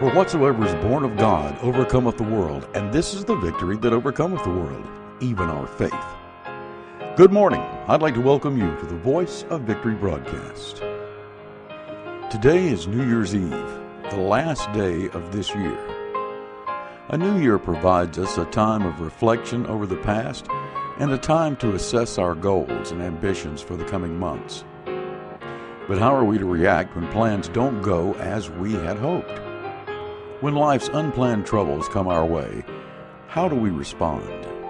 For whatsoever is born of God overcometh the world, and this is the victory that overcometh the world, even our faith. Good morning. I'd like to welcome you to the Voice of Victory broadcast. Today is New Year's Eve, the last day of this year. A new year provides us a time of reflection over the past and a time to assess our goals and ambitions for the coming months. But how are we to react when plans don't go as we had hoped? When life's unplanned troubles come our way, how do we respond?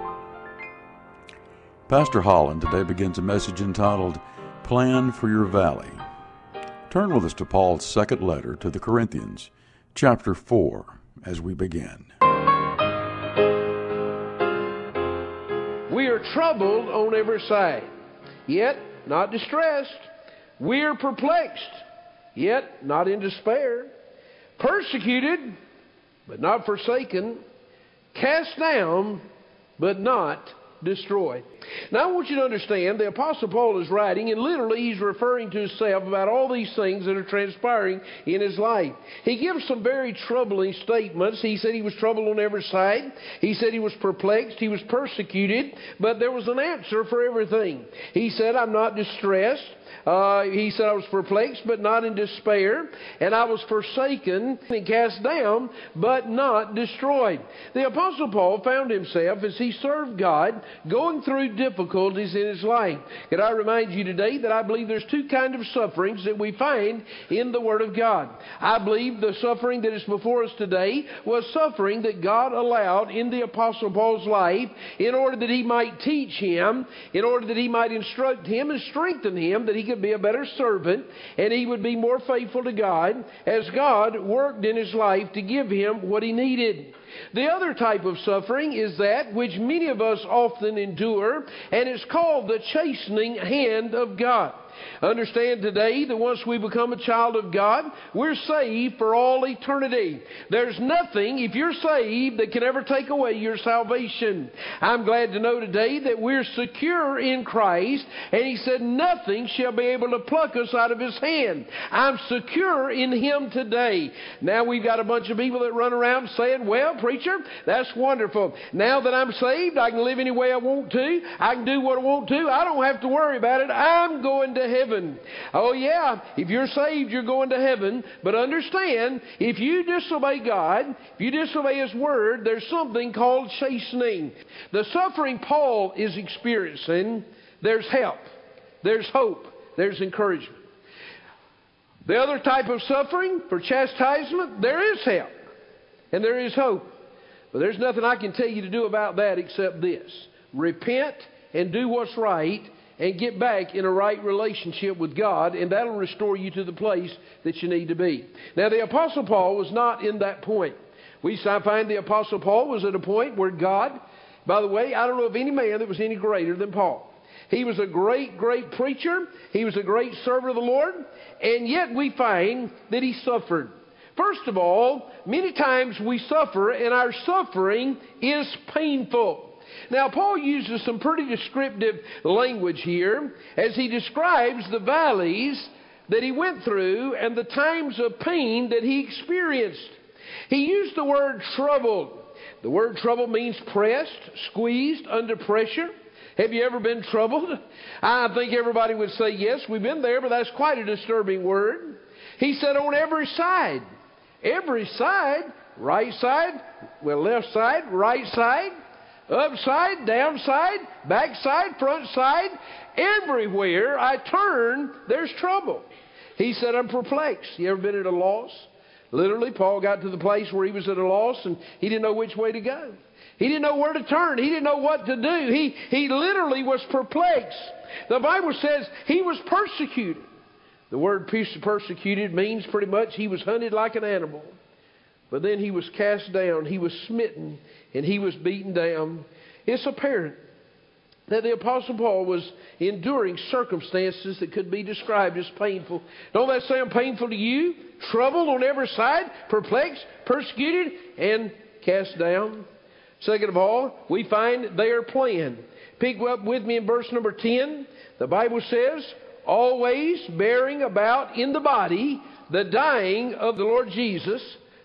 Pastor Holland today begins a message entitled, Plan for Your Valley. Turn with us to Paul's second letter to the Corinthians, chapter 4, as we begin. We are troubled on every side, yet not distressed. We are perplexed, yet not in despair. Persecuted, but not forsaken. Cast down, but not destroyed. Now I want you to understand, the Apostle Paul is writing, and literally he's referring to himself about all these things that are transpiring in his life. He gives some very troubling statements. He said he was troubled on every side. He said he was perplexed. He was persecuted, but there was an answer for everything. He said, I'm not distressed. He said, I was perplexed, but not in despair, and I was forsaken and cast down, but not destroyed. The Apostle Paul found himself, as he served God, going through difficulties in his life. Can I remind you today that I believe there's two kinds of sufferings that we find in the Word of God. I believe the suffering that is before us today was suffering that God allowed in the Apostle Paul's life in order that he might teach him, in order that he might instruct him and strengthen him, that he could be a better servant and he would be more faithful to God as God worked in his life to give him what he needed. The other type of suffering is that which many of us often endure, and it's called the chastening hand of God. Understand today that once we become a child of God, we're saved for all eternity. There's nothing, if you're saved, that can ever take away your salvation. I'm glad to know today that we're secure in Christ, and He said nothing shall be able to pluck us out of His hand. I'm secure in Him today. Now we've got a bunch of people that run around saying, well, preacher, that's wonderful. Now that I'm saved, I can live any way I want to. I can do what I want to. I don't have to worry about it. I'm going to heaven. Oh yeah, if you're saved, you're going to heaven. But understand, if you disobey God, if you disobey His Word, there's something called chastening. The suffering Paul is experiencing, there's help, there's hope, there's encouragement. The other type of suffering, for chastisement, there is help and there is hope. But there's nothing I can tell you to do about that except this. Repent and do what's right, and get back in a right relationship with God, and that'll restore you to the place that you need to be. Now, the Apostle Paul was not in that point. I find the Apostle Paul was at a point where God, by the way, I don't know of any man that was any greater than Paul. He was a great, great preacher. He was a great servant of the Lord, and yet we find that he suffered. First of all, many times we suffer, and our suffering is painful. Now, Paul uses some pretty descriptive language here as he describes the valleys that he went through and the times of pain that he experienced. He used the word troubled. The word troubled means pressed, squeezed, under pressure. Have you ever been troubled? I think everybody would say yes, we've been there, but that's quite a disturbing word. He said on every side. Every side, right side, left side, right side. Upside, downside, backside, front side, everywhere I turn, there's trouble. He said, I'm perplexed. You ever been at a loss? Literally, Paul got to the place where he was at a loss and he didn't know which way to go. He didn't know where to turn. He didn't know what to do. He literally was perplexed. The Bible says he was persecuted. The word persecuted means pretty much he was hunted like an animal. But then he was cast down, he was smitten, and he was beaten down. It's apparent that the Apostle Paul was enduring circumstances that could be described as painful. Don't that sound painful to you? Troubled on every side, perplexed, persecuted, and cast down. Second of all, we find their plan. Pick up with me in verse number 10. The Bible says, always bearing about in the body the dying of the Lord Jesus,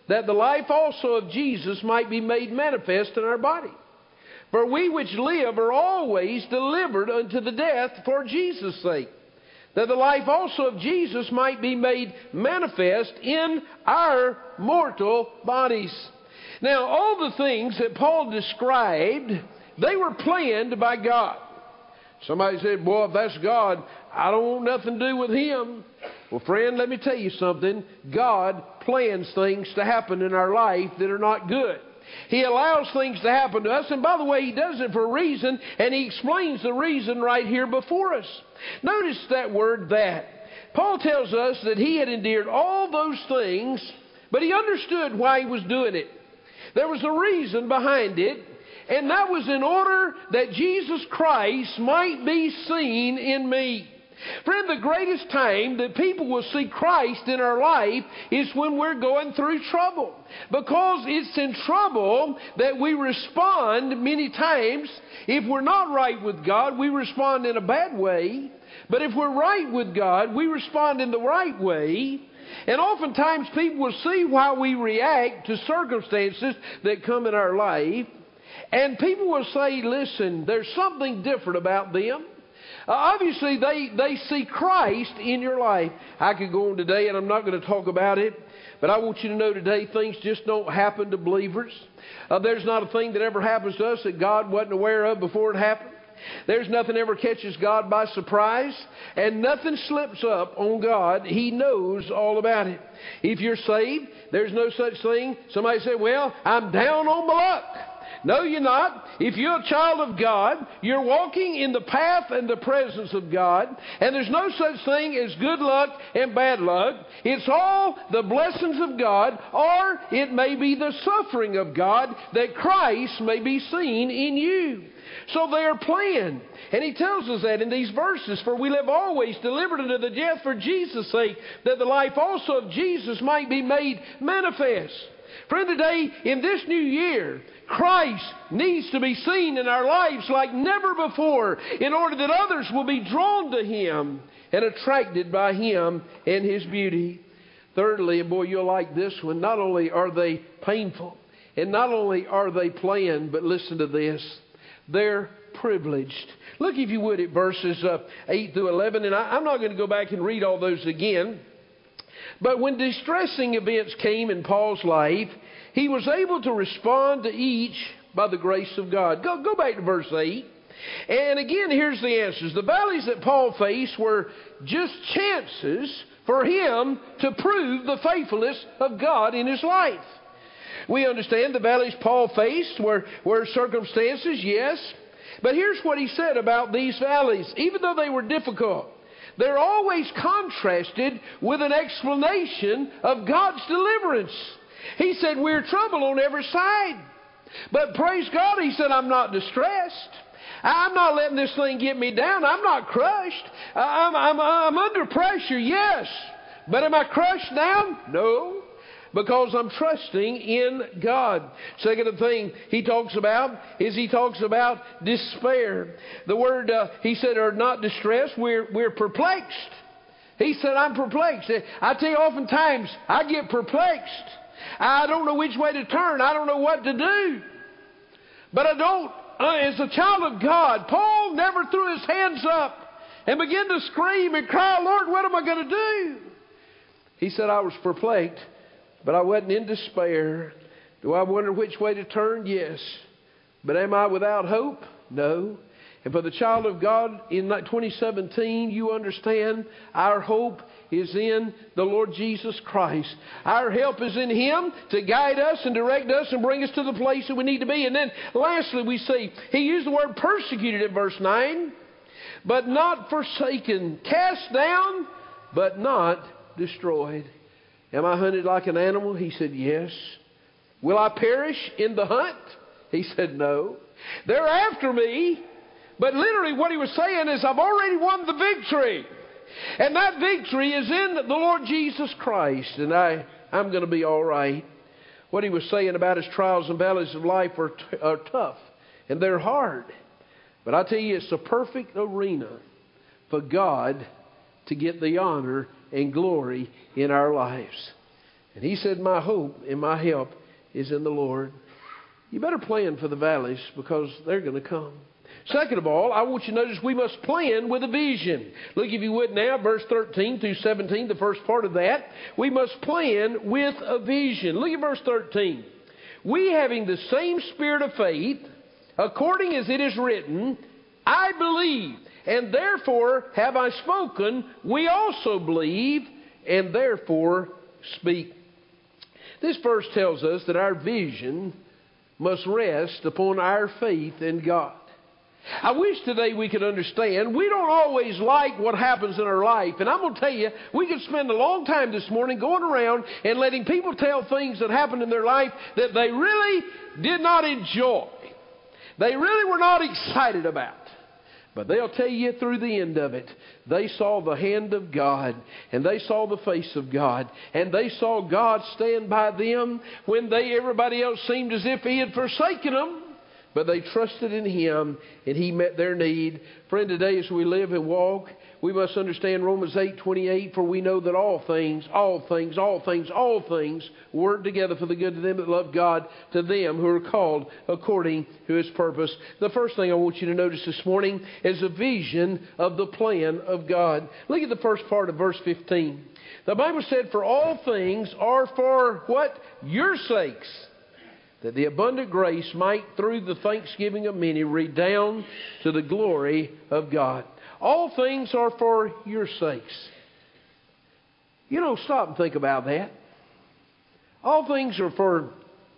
that the life also of Jesus might be made manifest in our body. For we which live are always delivered unto the death for Jesus' sake, that the life also of Jesus might be made manifest in our mortal bodies. Now, all the things that Paul described, they were planned by God. Somebody said, boy, if that's God, I don't want nothing to do with Him. Well, friend, let me tell you something. God plans things to happen in our life that are not good. He allows things to happen to us, and by the way, He does it for a reason, and He explains the reason right here before us. Notice that word, that. Paul tells us that he had endured all those things, but he understood why he was doing it. There was a reason behind it, and that was in order that Jesus Christ might be seen in me. Friend, the greatest time that people will see Christ in our life is when we're going through trouble. Because it's in trouble that we respond many times. If we're not right with God, we respond in a bad way. But if we're right with God, we respond in the right way. And oftentimes people will see how we react to circumstances that come in our life. And people will say, listen, there's something different about them. Obviously, they see Christ in your life. I could go on today, and I'm not going to talk about it, but I want you to know today things just don't happen to believers. There's not a thing that ever happens to us that God wasn't aware of before it happened. There's nothing ever catches God by surprise, and nothing slips up on God. He knows all about it. If you're saved, there's no such thing. Somebody say, well, I'm down on my luck. No, you're not. If you're a child of God, you're walking in the path and the presence of God, and there's no such thing as good luck and bad luck. It's all the blessings of God, or it may be the suffering of God, that Christ may be seen in you. So they are planned. And he tells us that in these verses, for we live always delivered unto the death for Jesus' sake, that the life also of Jesus might be made manifest. Friend, today, in this new year, Christ needs to be seen in our lives like never before, in order that others will be drawn to Him and attracted by Him and His beauty. Thirdly, and boy, you'll like this one, not only are they painful, and not only are they planned, but listen to this, they're privileged. Look, if you would, at verses 8 through 11, and I'm not going to go back and read all those again. But when distressing events came in Paul's life, he was able to respond to each by the grace of God. Go back to verse 8. And again, here's the answers. The valleys that Paul faced were just chances for him to prove the faithfulness of God in his life. We understand the valleys Paul faced were circumstances, yes. But here's what he said about these valleys. Even though they were difficult, they're always contrasted with an explanation of God's deliverance. He said, we're troubled on every side. But praise God, he said, I'm not distressed. I'm not letting this thing get me down. I'm not crushed. I'm under pressure, yes. But am I crushed down? No. Because I'm trusting in God. Second thing he talks about is despair. The word, he said, are not distressed. We're perplexed. He said, I'm perplexed. I tell you, oftentimes I get perplexed. I don't know which way to turn. I don't know what to do. But I don't. As a child of God, Paul never threw his hands up and began to scream and cry, Lord, what am I going to do? He said, I was perplexed. But I wasn't in despair. Do I wonder which way to turn? Yes. But am I without hope? No. And for the child of God in 2017, you understand our hope is in the Lord Jesus Christ. Our help is in Him to guide us and direct us and bring us to the place that we need to be. And then lastly, we see he used the word persecuted in verse 9, but not forsaken, cast down, but not destroyed. Am I hunted like an animal? He said, yes. Will I perish in the hunt? He said, no. They're after me. But literally what he was saying is, I've already won the victory. And that victory is in the Lord Jesus Christ. And I'm going to be all right. What he was saying about his trials and valleys of life are tough. And they're hard. But I tell you, it's a perfect arena for God to get the honor and glory in our lives. And he said, my hope and my help is in the Lord. You better plan for the valleys because they're going to come. Second of all, I want you to notice we must plan with a vision. Look, if you would now, verse 13 through 17, the first part of that. We must plan with a vision. Look at verse 13. We having the same spirit of faith, according as it is written, I believe, and therefore have I spoken. We also believe, and therefore speak. This verse tells us that our vision must rest upon our faith in God. I wish today we could understand we don't always like what happens in our life. And I'm going to tell you, we could spend a long time this morning going around and letting people tell things that happened in their life that they really did not enjoy. They really were not excited about. But they'll tell you through the end of it, they saw the hand of God, and they saw the face of God, and they saw God stand by them when everybody else seemed as if He had forsaken them. But they trusted in Him, and He met their need. Friend, today as we live and walk, we must understand Romans 8:28, for we know that all things work together for the good to them that love God, to them who are called according to His purpose. The first thing I want you to notice this morning is a vision of the plan of God. Look at the first part of verse 15. The Bible said, for all things are for what? Your sakes, that the abundant grace might, through the thanksgiving of many, redound to the glory of God. All things are for your sakes. You know, stop and think about that. All things are for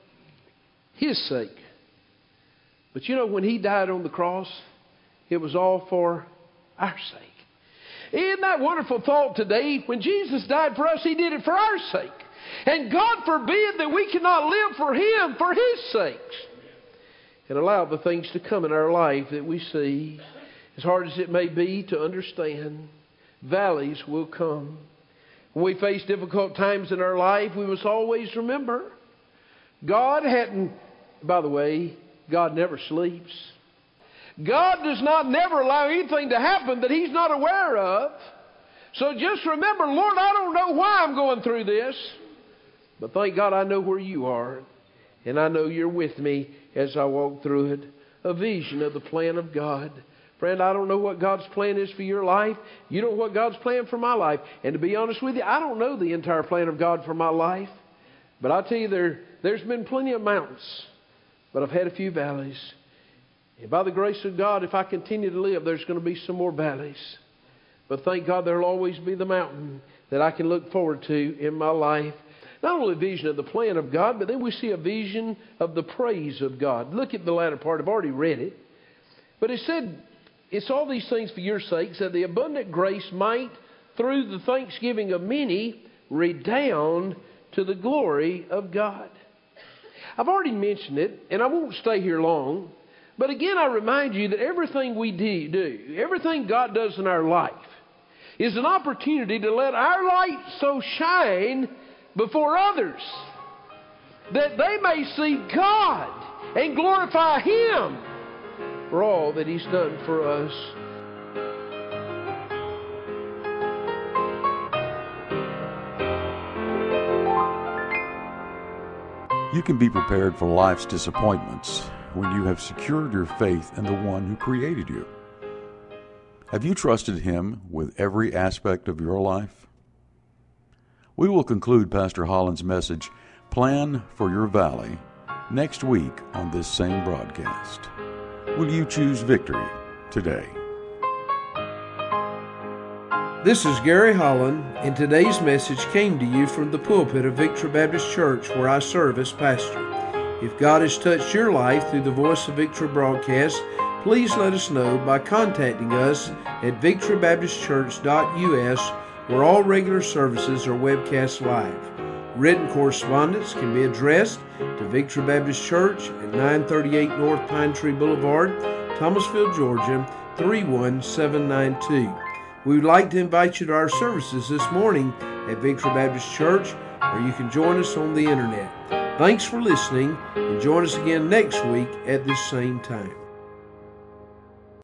His sake. But you know, when He died on the cross, it was all for our sake. Isn't that wonderful thought today? When Jesus died for us, He did it for our sake. And God forbid that we cannot live for Him for His sakes. And allow the things to come in our life that we see. As hard as it may be to understand, valleys will come. When we face difficult times in our life, we must always remember, God by the way, God never sleeps. God does not never allow anything to happen that He's not aware of. So just remember, Lord, I don't know why I'm going through this. But thank God I know where You are. And I know You're with me as I walk through it. A vision of the plan of God. Friend, I don't know what God's plan is for your life. You don't know what God's plan for my life. And to be honest with you, I don't know the entire plan of God for my life. But I'll tell you, there's been plenty of mountains. But I've had a few valleys. And by the grace of God, if I continue to live, there's going to be some more valleys. But thank God there'll always be the mountain that I can look forward to in my life. Not only a vision of the plan of God, but then we see a vision of the praise of God. Look at the latter part. I've already read it. But it said, it's all these things for your sakes, that the abundant grace might, through the thanksgiving of many, redound to the glory of God. I've already mentioned it, and I won't stay here long. But again, I remind you that everything we do, everything God does in our life, is an opportunity to let our light so shine before others that they may see God and glorify Him for all that He's done for us. You can be prepared for life's disappointments when you have secured your faith in the One who created you. Have you trusted Him with every aspect of your life? We will conclude Pastor Holland's message, Plan for Your Valley, next week on this same broadcast. Will you choose victory today? This is Gary Holland, and today's message came to you from the pulpit of Victory Baptist Church, where I serve as pastor. If God has touched your life through the Voice of Victory broadcast, please let us know by contacting us at victorybaptistchurch.us, where all regular services are webcast live. Written correspondence can be addressed to Victory Baptist Church at 938 North Pine Tree Boulevard, Thomasville, Georgia, 31792. We would like to invite you to our services this morning at Victory Baptist Church, or you can join us on the internet. Thanks for listening, and join us again next week at this same time.